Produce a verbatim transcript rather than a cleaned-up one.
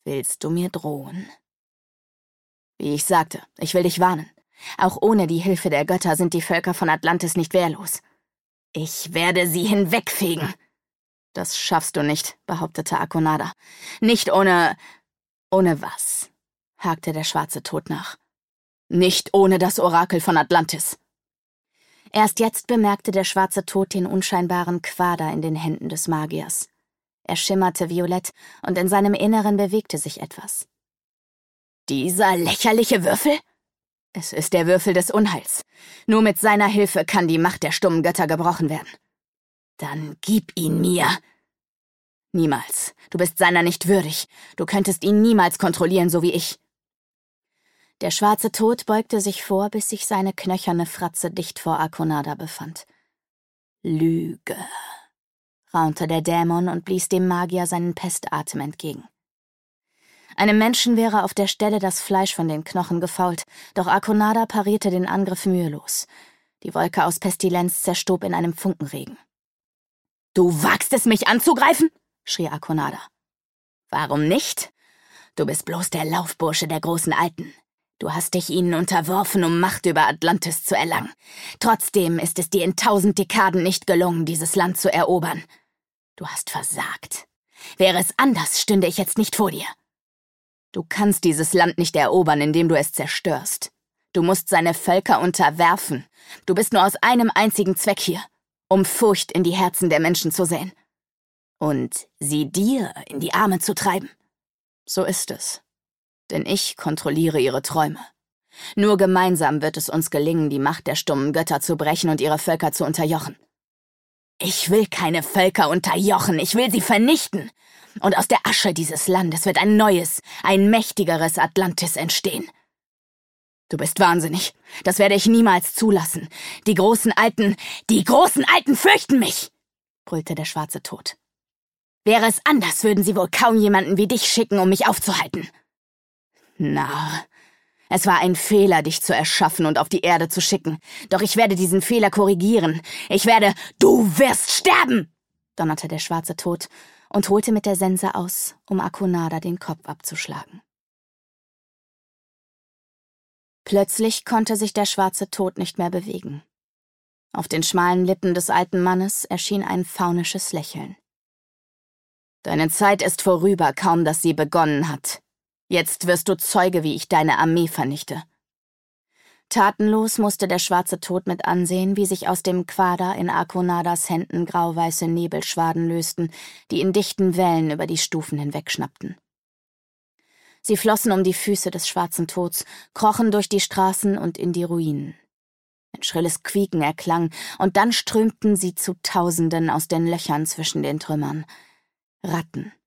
Willst du mir drohen? Wie ich sagte, ich will dich warnen. Auch ohne die Hilfe der Götter sind die Völker von Atlantis nicht wehrlos. Ich werde sie hinwegfegen. Das schaffst du nicht, behauptete Akonada. Nicht ohne... Ohne was? Hakte der schwarze Tod nach. Nicht ohne das Orakel von Atlantis. Erst jetzt bemerkte der schwarze Tod den unscheinbaren Quader in den Händen des Magiers. Er schimmerte violett und in seinem Inneren bewegte sich etwas. Dieser lächerliche Würfel? Es ist der Würfel des Unheils. Nur mit seiner Hilfe kann die Macht der stummen Götter gebrochen werden. Dann gib ihn mir. Niemals. Du bist seiner nicht würdig. Du könntest ihn niemals kontrollieren, so wie ich. Der schwarze Tod beugte sich vor, bis sich seine knöcherne Fratze dicht vor Akonada befand. Lüge, raunte der Dämon und blies dem Magier seinen Pestatem entgegen. Einem Menschen wäre auf der Stelle das Fleisch von den Knochen gefault, doch Akonada parierte den Angriff mühelos. Die Wolke aus Pestilenz zerstob in einem Funkenregen. »Du wagst es, mich anzugreifen?« schrie Akonada. »Warum nicht? Du bist bloß der Laufbursche der großen Alten. Du hast dich ihnen unterworfen, um Macht über Atlantis zu erlangen. Trotzdem ist es dir in tausend Dekaden nicht gelungen, dieses Land zu erobern. Du hast versagt. Wäre es anders, stünde ich jetzt nicht vor dir. Du kannst dieses Land nicht erobern, indem du es zerstörst. Du musst seine Völker unterwerfen. Du bist nur aus einem einzigen Zweck hier, um Furcht in die Herzen der Menschen zu säen. Und sie dir in die Arme zu treiben. So ist es. Denn ich kontrolliere ihre Träume. Nur gemeinsam wird es uns gelingen, die Macht der stummen Götter zu brechen und ihre Völker zu unterjochen. Ich will keine Völker unterjochen, ich will sie vernichten. Und aus der Asche dieses Landes wird ein neues, ein mächtigeres Atlantis entstehen. Du bist wahnsinnig. Das werde ich niemals zulassen. Die großen Alten, die großen Alten fürchten mich, brüllte der schwarze Tod. Wäre es anders, würden sie wohl kaum jemanden wie dich schicken, um mich aufzuhalten. Narr. Es war ein Fehler, dich zu erschaffen und auf die Erde zu schicken. Doch ich werde diesen Fehler korrigieren. Ich werde... Du wirst sterben! Donnerte der schwarze Tod und holte mit der Sense aus, um Akonada den Kopf abzuschlagen. Plötzlich konnte sich der schwarze Tod nicht mehr bewegen. Auf den schmalen Lippen des alten Mannes erschien ein faunisches Lächeln. Deine Zeit ist vorüber, kaum dass sie begonnen hat. Jetzt wirst du Zeuge, wie ich deine Armee vernichte. Tatenlos musste der schwarze Tod mit ansehen, wie sich aus dem Quader in Akonadas Händen grauweiße Nebelschwaden lösten, die in dichten Wellen über die Stufen hinwegschnappten. Sie flossen um die Füße des schwarzen Tods, krochen durch die Straßen und in die Ruinen. Ein schrilles Quieken erklang, und dann strömten sie zu Tausenden aus den Löchern zwischen den Trümmern. Ratten,